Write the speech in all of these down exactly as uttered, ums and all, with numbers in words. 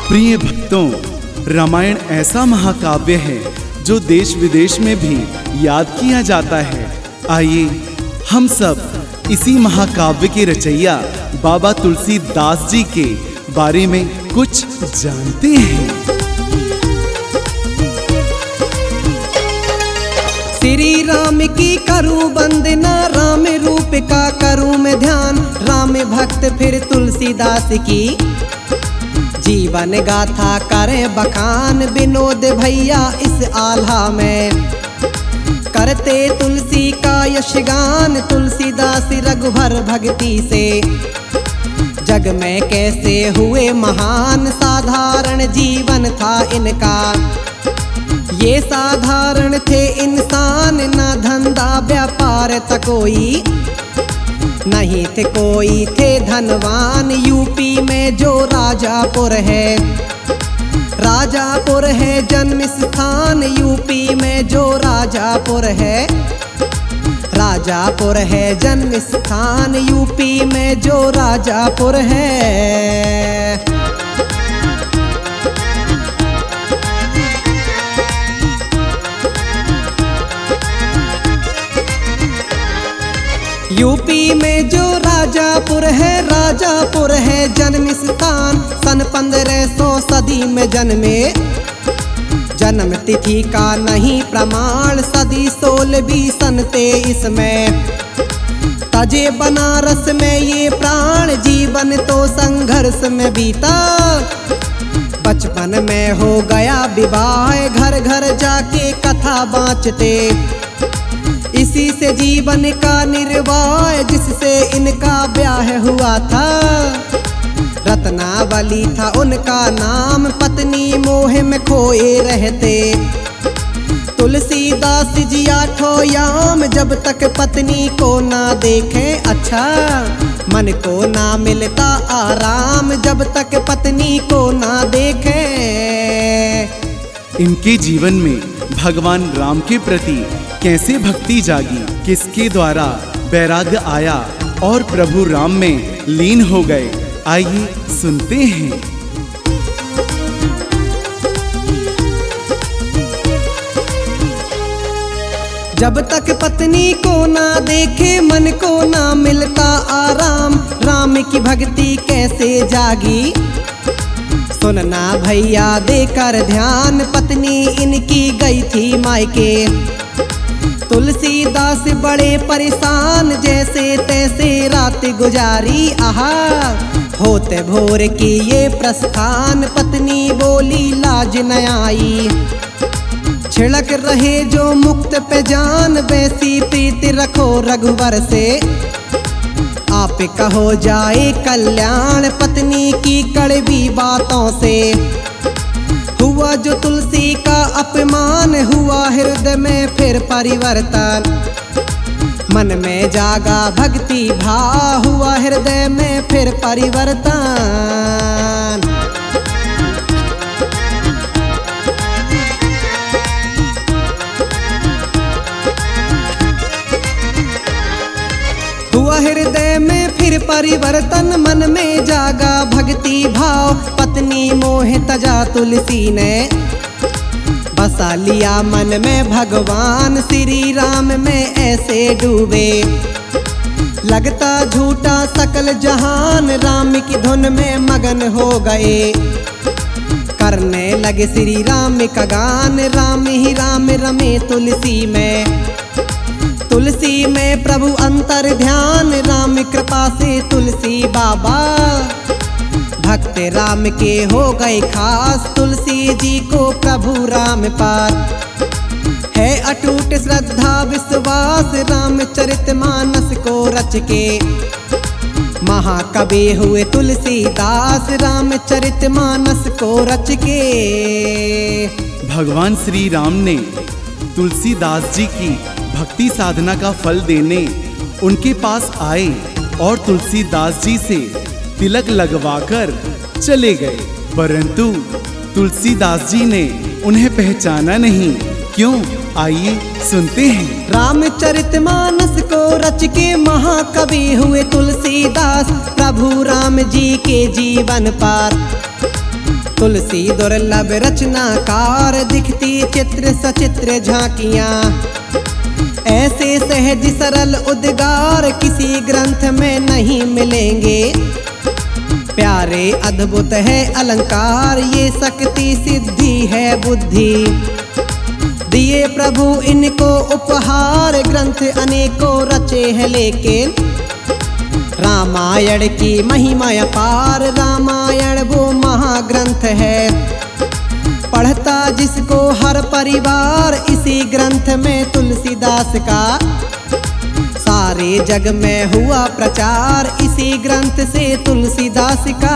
प्रिय भक्तों, रामायण ऐसा महाकाव्य है जो देश विदेश में भी याद किया जाता है। आइए हम सब इसी महाकाव्य के रचयिया बाबा तुलसीदास जी के बारे में कुछ जानते हैं। श्री राम की करूं वंदना, राम रूप का करूं मैं ध्यान। राम भक्त फिर तुलसीदास की जीवन गाथा करें बखान। विनोद भैया इस आल्हा में करते तुलसी का यशगान। तुलसीदास रघुवर भक्ति से जग में कैसे हुए महान। साधारण जीवन था इनका, ये साधारण थे इंसान। ना धंधा व्यापार था कोई, नहीं थे कोई थे धनवान। यूपी में जो राजापुर है, राजापुर है जन्म स्थान। यूपी में जो राजापुर है, राजापुर है जन्म स्थान। यूपी में जो राजापुर है। यूपी में जो राजापुर है, राजापुर है जन्म स्थान। सन पंद्रह सौ सदी में जन्मे, जन्म तिथि का नहीं प्रमाण। सदी सोलहवीं सन तेईस में तजे बनारस में ये प्राण। जीवन तो संघर्ष में बीता, बचपन में हो गया विवाह। घर घर जाके कथा बाँचते, इसी से जीवन का निर्वाह। जिससे इनका ब्याह हुआ था, रत्नावली था उनका नाम। पत्नी मोह में खोए रहते, तुलसीदास जी आठों याम। जब तक पत्नी को ना देखें अच्छा, मन को ना मिलता आराम। जब तक पत्नी को ना देखें। इनके जीवन में भगवान राम के प्रति कैसे भक्ति जागी, किसके द्वारा वैराग्य आया और प्रभु राम में लीन हो गए, आइए सुनते हैं। जब तक पत्नी को ना देखे, मन को ना मिलता आराम। राम की भक्ति कैसे जागी, सुनना भैया देकर ध्यान। पत्नी इनकी गई थी मायके, तुलसीदास बड़े परेशान। जैसे तैसे रात गुजारी, आहा होते भोर की ये प्रस्थान। पत्नी बोली लाज न आई, छिड़क रहे जो मुक्त पे जान। वैसी प्रीति रखो रघुवर से, आप कहो जाए कल्याण। पत्नी की कड़वी बातों से हुआ जो तुलसी का अपमान। हुआ हृदय में फिर परिवर्तन, मन में जागा भक्ति भाव। हुआ हृदय में फिर परिवर्तन। हुआ हृदय में फिर परिवर्तन, मन में जागा भक्ति भाव। पत्नी मोह तजा तुलसी ने बसा लिया मन में भगवान। श्री राम में ऐसे डूबे, लगता झूठा सकल जहान। राम की धुन में मगन हो गए, करने लगे श्री राम का गान। राम ही राम रमे तुलसी में, तुलसी में प्रभु अंतर ध्यान। राम कृपा से तुलसी बाबा भक्त राम के हो गए खास। तुलसी जी को प्रभु राम पार है अटूट श्रद्धा विश्वास। रामचरितमानस को रच के महाकवि हुए तुलसीदास। रामचरितमानस को रच के भगवान श्री राम ने तुलसीदास जी की भक्ति साधना का फल देने उनके पास आए और तुलसीदास जी से तिलक लगवाकर चले गए। परंतु तुलसीदास जी ने उन्हें पहचाना नहीं। क्यों, आइए सुनते हैं। रामचरितमानस को रच के महाकवि हुए तुलसीदास। प्रभु राम जी के जीवन पार तुलसी दुर्लभ रचनाकार, दिखती चित्र सचित्र झांकियाँ। ऐसे सहज सरल उद्गार किसी ग्रंथ में नहीं मिलेंगे। प्यारे अद्भुत है अलंकार, ये शक्ति सिद्धि है बुद्धि। दिए प्रभु इनको उपहार, ग्रंथ अनेकों रचे हैं लेकिन रामायण की महिमा अपार। रामायण वो महाग्रंथ है, पढ़ता जिसको हर परिवार। इसी ग्रंथ में तुलसीदास का सारे जग में हुआ प्रचार, इसी ग्रंथ से तुलसीदास का।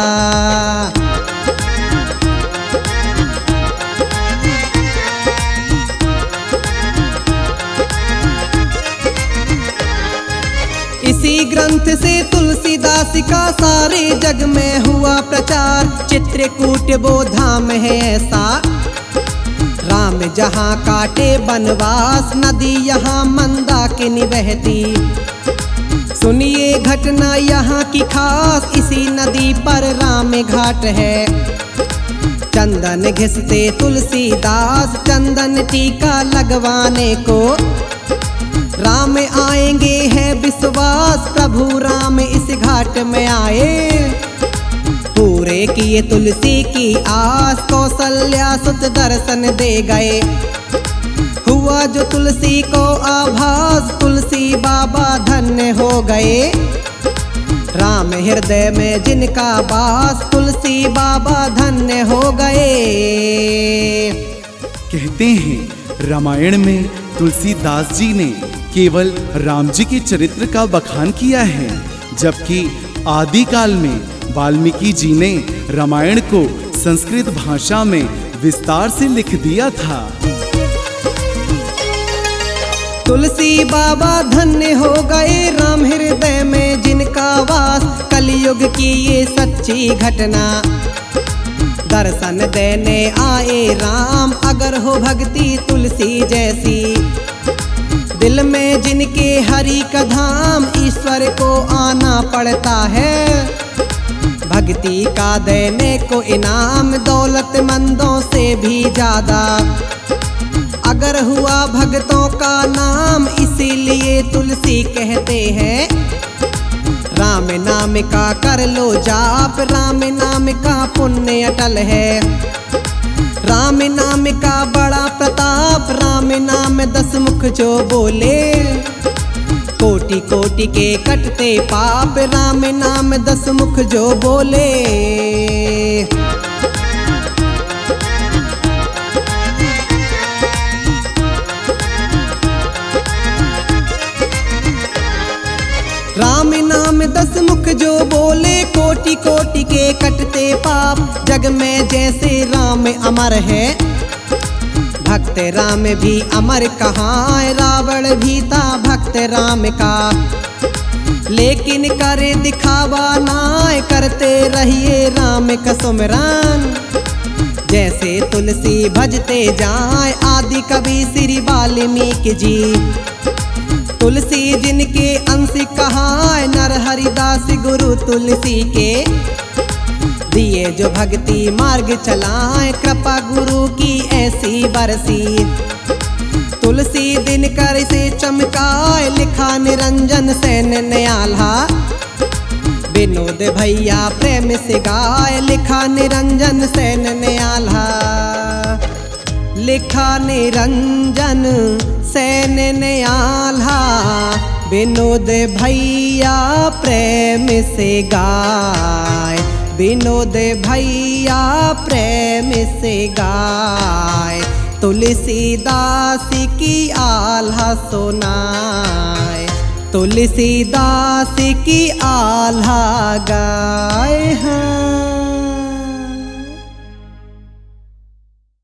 इसी ग्रंथ से तुलसीदास का सारे जग में हुआ प्रचार। चित्रकूट वो धाम है ऐसा, राम जहाँ काटे बनवास। नदी यहाँ मंदाकिनी बहती, सुनिए घटना यहाँ की खास। इसी नदी पर राम घाट है, चंदन घिसते तुलसीदास। चंदन टीका लगवाने को राम आएंगे है विश्वास। प्रभु राम इस घाट में आए, पूरे किए तुलसी की आस। कौशल्या सुत दर्शन दे गए, हुआ जो तुलसी को आभास। तुलसी बाबा धन्य हो गए, राम हृदय में जिनका वास। तुलसी बाबा धन्य हो गए। कहते हैं रामायण में तुलसीदास जी ने केवल राम जी के चरित्र का बखान किया है, जबकि आदिकाल में वाल्मीकि जी ने रामायण को संस्कृत भाषा में विस्तार से लिख दिया था। तुलसी बाबा धन्य हो गए, राम हृदय में जिनका वास। कलयुग की ये सच्ची घटना, दर्शन देने आए राम। अगर हो भक्ति तुलसी जैसी, दिल में जिनके हरि का धाम। ईश्वर को आना पड़ता है, भक्ति का देने को इनाम। दौलतमंदों से भी ज्यादा अगर हुआ भक्तों का नाम। इसीलिए तुलसी कहते हैं, राम नाम का कर लो जाप। राम नाम का पुण्य अटल है, राम नाम का बड़ा प्रताप। राम नाम दस मुख जो बोले, कोटि कोटि के कटते पाप। राम नाम दस मुख जो बोले। राम नाम दस मुख जो बोले, कोटि कोटि के कटते पाप। जग में जैसे राम अमर है, भक्त राम भी अमर कहाँ। रावण भी था भक्त राम का, लेकिन करे दिखावा ना। करते रहिए राम का सुमिरन, जैसे तुलसी भजते जाए। आदि कवि श्री वाल्मीकि जी, तुलसी जिनके अंश कहाँ। नर हरिदास गुरु तुलसी के, दिए जो भक्ति मार्ग चलाए। कृपा गुरु की ऐसी बरसी, तुलसी दिन कर से चमकाए। लिखा निरंजन सेन न्याल्हा, विनोद भैया प्रेम से गाए। लिखा निरंजन सेन न्याल्हा, लिखा निरंजन सेन न्याल्हा। विनोद भैया प्रेम से गाए, विनोद भैया प्रेम से गाए। तुलसीदास की आल्हा सुनाए, तुलसीदास की आल्हा गाए। हाँ।